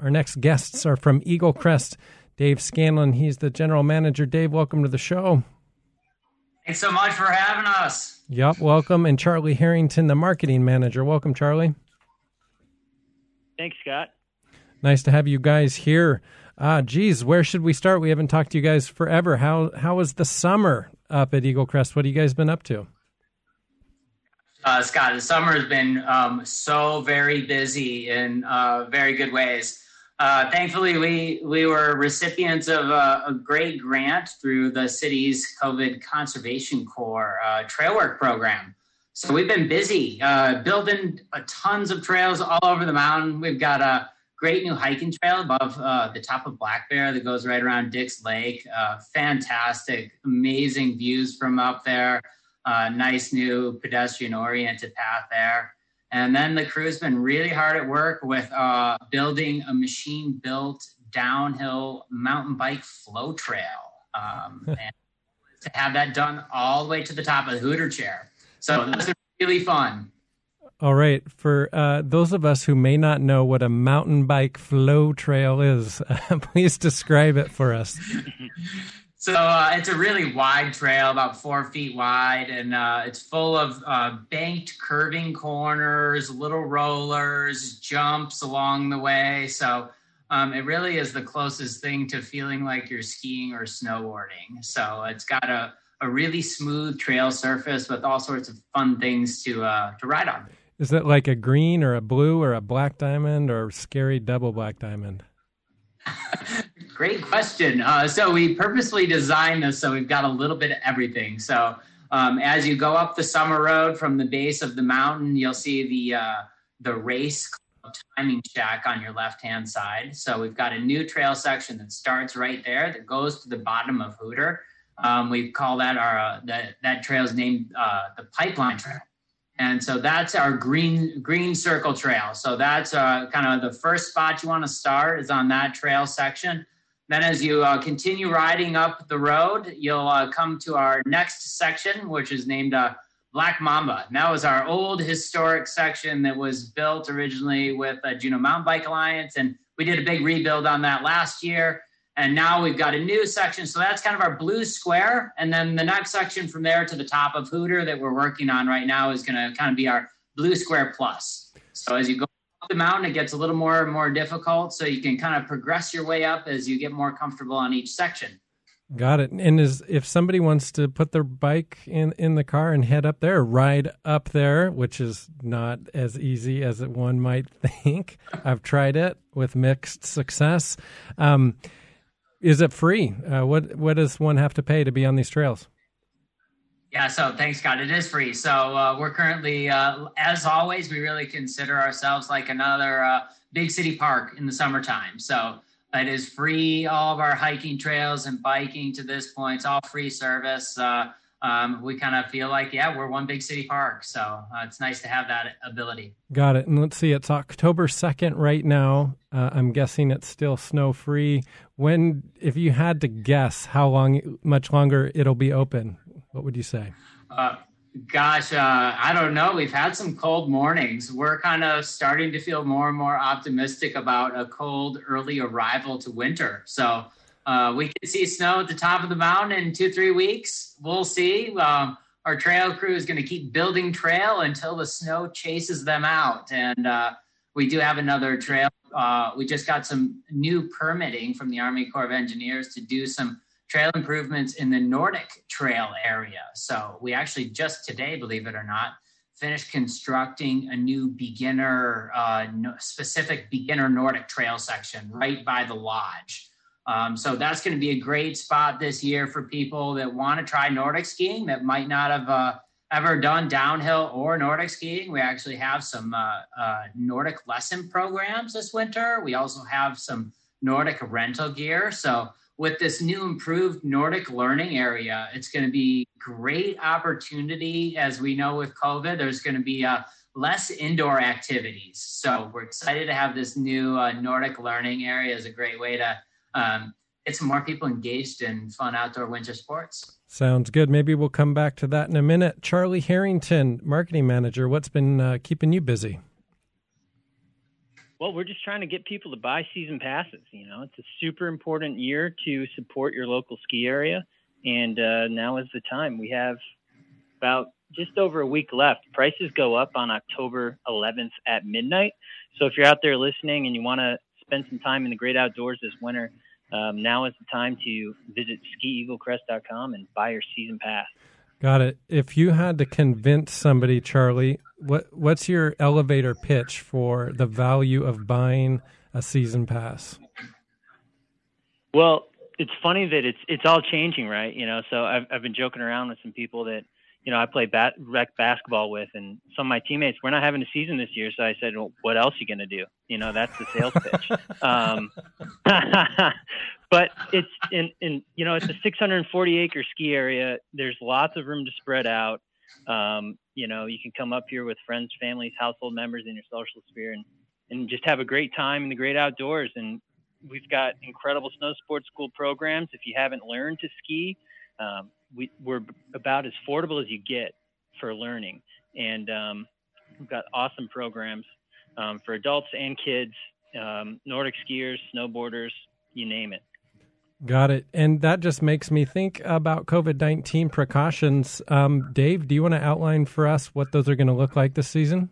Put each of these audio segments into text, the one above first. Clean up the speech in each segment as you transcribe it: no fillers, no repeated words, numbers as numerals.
Our next guests are from Eagle Crest. Dave Scanlon, he's the general manager. Dave, welcome to the show. Thanks so much for having us. Yep, welcome. And Charlie Harrington, the marketing manager. Welcome, Charlie. Thanks, Scott. Nice to have you guys here. Where should we start? We haven't talked to you guys forever. How was the summer up at Eagle Crest? What have you guys been up to? Scott, the summer has been so very busy in very good ways. Thankfully, we were recipients of a great grant through the city's COVID Conservation Corps trail work program. So we've been busy building tons of trails all over the mountain. We've got a great new hiking trail above the top of Black Bear that goes right around Dix Lake. Fantastic, amazing views from up there. Nice new pedestrian-oriented path there. And then the crew's been really hard at work with building a machine-built downhill mountain bike flow trail. And to have that done all the way to the top of the Hooter Chair. So that's been really fun. All right. For those of us who may not know what a mountain bike flow trail is, please describe it for us. So it's a really wide trail, about 4 feet wide, and it's full of banked curving corners, little rollers, jumps along the way. So it really is the closest thing to feeling like you're skiing or snowboarding. So it's got a really smooth trail surface with all sorts of fun things to ride on. Is it like a green or a blue or a black diamond or scary double black diamond? Great question. So we purposely designed this so we've got a little bit of everything. So as you go up the summer road from the base of the mountain, you'll see the race timing shack on your left-hand side. So we've got a new trail section that starts right there that goes to the bottom of Hooter. We call that that trail is named the Pipeline Trail. And so that's our green circle trail. So that's kind of the first spot you want to start is on that trail section. Then as you continue riding up the road, you'll come to our next section, which is named Black Mamba. And that was our old historic section that was built originally with Juneau Mountain Bike Alliance. And we did a big rebuild on that last year. And now we've got a new section. So that's kind of our blue square. And then the next section from there to the top of Hooter that we're working on right now is going to kind of be our blue square plus. So as you go up the mountain, it gets a little more difficult. So you can kind of progress your way up as you get more comfortable on each section. Got it. And if somebody wants to put their bike in the car and head up there, ride up there, which is not as easy as one might think. I've tried it with mixed success. Is it free? What does one have to pay to be on these trails? Yeah, so thanks, Scott. It is free. So we're currently, as always, we really consider ourselves like another big city park in the summertime. So it is free. All of our hiking trails and biking to this point, it's all free service. We kind of feel like, we're one big city park. So it's nice to have that ability. Got it. And let's see, it's October 2nd right now. I'm guessing it's still snow-free. If you had to guess much longer it'll be open, what would you say? I don't know. We've had some cold mornings. We're kind of starting to feel more and more optimistic about a cold early arrival to winter. So we can see snow at the top of the mountain in 2-3 weeks. We'll see. Our trail crew is going to keep building trail until the snow chases them out. And we do have another trail. We just got some new permitting from the Army Corps of Engineers to do some trail improvements in the Nordic Trail area. So we actually just today, believe it or not, finished constructing a new specific beginner Nordic trail section right by the lodge. So that's going to be a great spot this year for people that want to try Nordic skiing that might not have ever done downhill or Nordic skiing. We actually have some Nordic lesson programs this winter. We also have some Nordic rental gear. So with this new improved Nordic learning area, it's going to be great opportunity. As we know with COVID, there's going to be less indoor activities. So we're excited to have this new Nordic learning area as a great way to get some more people engaged in fun outdoor winter sports. Sounds good. Maybe we'll come back to that in a minute. Charlie Harrington, marketing manager, what's been keeping you busy? Well, we're just trying to get people to buy season passes. It's a super important year to support your local ski area. And now is the time. We have about just over a week left. Prices go up on October 11th at midnight. So if you're out there listening and you want to spend some time in the great outdoors this winter, now is the time to visit skieaglecrest.com and buy your season pass. Got it. If you had to convince somebody, Charlie, what's your elevator pitch for the value of buying a season pass? Well, it's funny that it's all changing, right? So I've been joking around with some people that, I play rec basketball with, and some of my teammates, we're not having a season this year. So I said, well, what else are you going to do? That's the sales pitch. But it's it's a 640 acre ski area. There's lots of room to spread out. You can come up here with friends, families, household members in your social sphere and just have a great time in the great outdoors. And we've got incredible snow sports school programs. If you haven't learned to ski, we're about as affordable as you get for learning. And we've got awesome programs for adults and kids, Nordic skiers, snowboarders, you name it. Got it. And that just makes me think about COVID-19 precautions. Dave, do you want to outline for us what those are going to look like this season?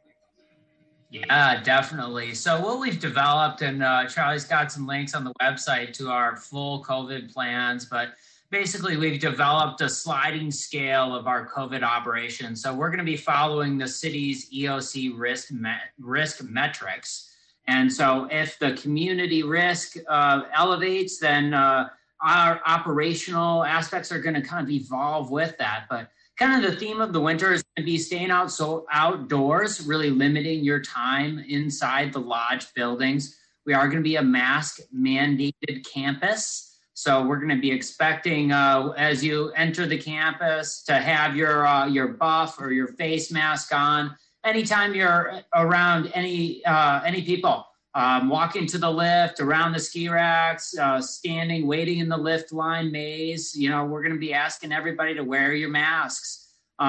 Yeah, definitely. So what we've developed, and Charlie's got some links on the website to our full COVID plans, but basically we've developed a sliding scale of our COVID operations. So we're going to be following the city's EOC risk metrics. And so if the community risk elevates, then our operational aspects are going to kind of evolve with that. But kind of the theme of the winter is going to be staying outdoors, really limiting your time inside the lodge buildings. We are going to be a mask mandated campus. So we're going to be expecting as you enter the campus to have your buff or your face mask on. Anytime you're around any people, walking to the lift, around the ski racks, standing, waiting in the lift line maze, we're going to be asking everybody to wear your masks.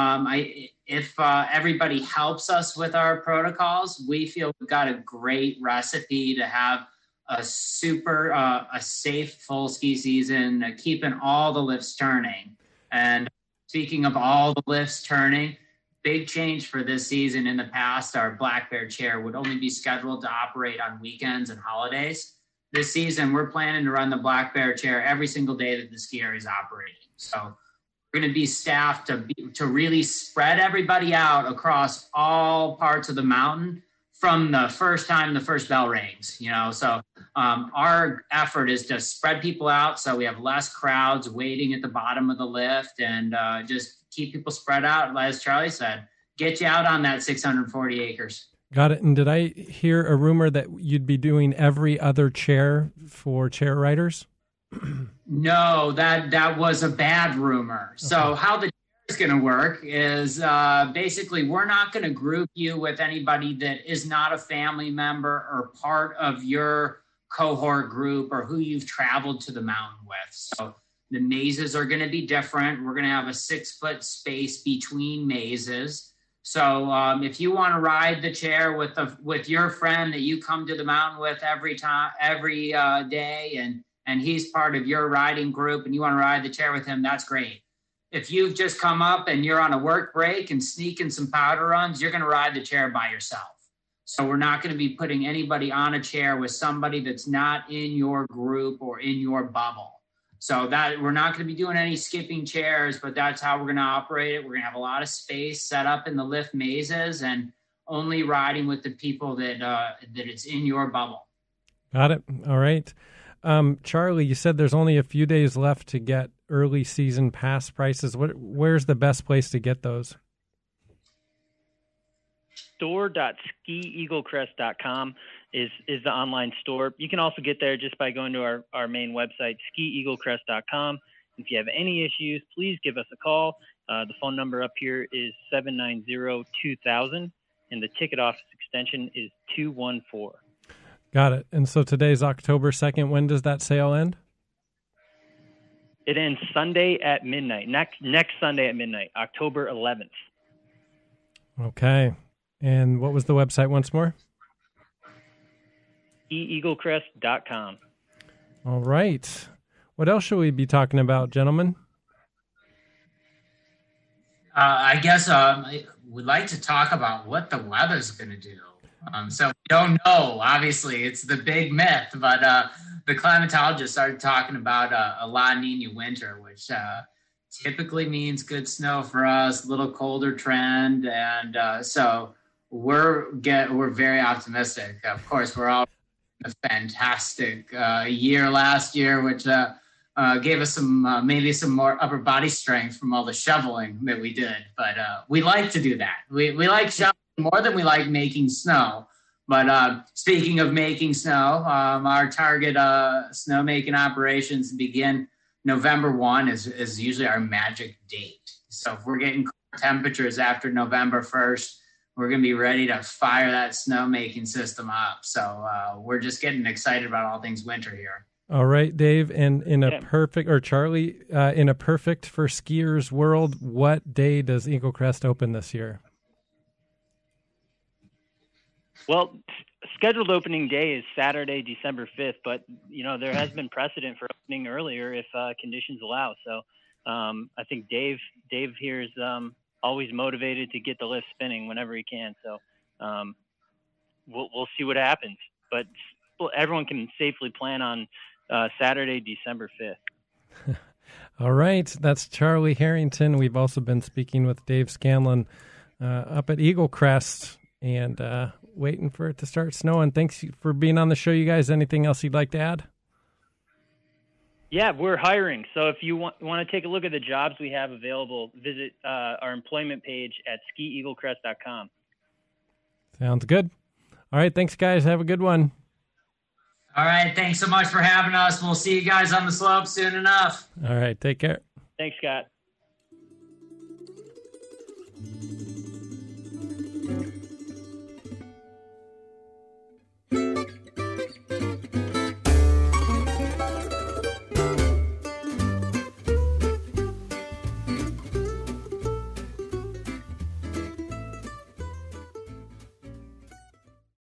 If everybody helps us with our protocols, we feel we've got a great recipe to have a safe full ski season, keeping all the lifts turning. And speaking of all the lifts turning, big change for this season. In the past, our Black Bear chair would only be scheduled to operate on weekends and holidays. This season, we're planning to run the Black Bear chair every single day that the ski area is operating. So we're going to be staffed to really spread everybody out across all parts of the mountain from the first time the first bell rings. So our effort is to spread people out so we have less crowds waiting at the bottom of the lift and just keep people spread out. As Charlie said, get you out on that 640 acres. Got it. And did I hear a rumor that you'd be doing every other chair for chair riders? No, that was a bad rumor. Okay. So how the chair is going to work is basically we're not going to group you with anybody that is not a family member or part of your cohort group or who you've traveled to the mountain with. So the mazes are going to be different. We're going to have a 6-foot space between mazes. So if you want to ride the chair with your friend that you come to the mountain with every day, and he's part of your riding group, and you want to ride the chair with him, that's great. If you've just come up and you're on a work break and sneaking some powder runs, you're going to ride the chair by yourself. So we're not going to be putting anybody on a chair with somebody that's not in your group or in your bubble. So that we're not going to be doing any skipping chairs, but that's how we're going to operate it. We're going to have a lot of space set up in the lift mazes and only riding with the people that it's in your bubble. Got it. All right. Charlie, you said there's only a few days left to get early season pass prices. Where's the best place to get those? Store.skieaglecrest.com is the online store. You can also get there just by going to our main website, skieaglecrest.com. If you have any issues, please give us a call. The phone number up here is 790-2000, and the ticket office extension is 214. Got it. And so today's October 2nd. When does that sale end? It ends Sunday at midnight. Next Sunday at midnight, October 11th. Okay. And what was the website once more? SkiEagleCrest.com. All right. What else should we be talking about, gentlemen? I guess we'd like to talk about what the weather's going to do. So we don't know. Obviously, it's the big myth, but the climatologist started talking about a La Nina winter, which typically means good snow for us, a little colder trend, and so we're very optimistic. Of course, we're all a fantastic year last year, which gave us maybe some more upper body strength from all the shoveling that we did. But we like to do that. We like shoveling more than we like making snow. But speaking of making snow, our target snowmaking operations begin November 1 is usually our magic date. So if we're getting temperatures after November 1st, we're going to be ready to fire that snowmaking system up. So we're just getting excited about all things winter here. All right, Dave, and Charlie, in a perfect for skiers world, what day does Eagle Crest open this year? Well, scheduled opening day is Saturday, December 5th, but there has been precedent for opening earlier if conditions allow. So I think Dave here is always motivated to get the lift spinning whenever he can. So we'll see what happens, but everyone can safely plan on Saturday, December 5th. All right. That's Charlie Harrington. We've also been speaking with Dave Scanlon up at Eagle Crest and waiting for it to start snowing. Thanks for being on the show, you guys. Anything else you'd like to add? Yeah, we're hiring. So if you want to take a look at the jobs we have available, visit our employment page at SkiEagleCrest.com. Sounds good. All right. Thanks, guys. Have a good one. All right. Thanks so much for having us. We'll see you guys on the slope soon enough. All right. Take care. Thanks, Scott.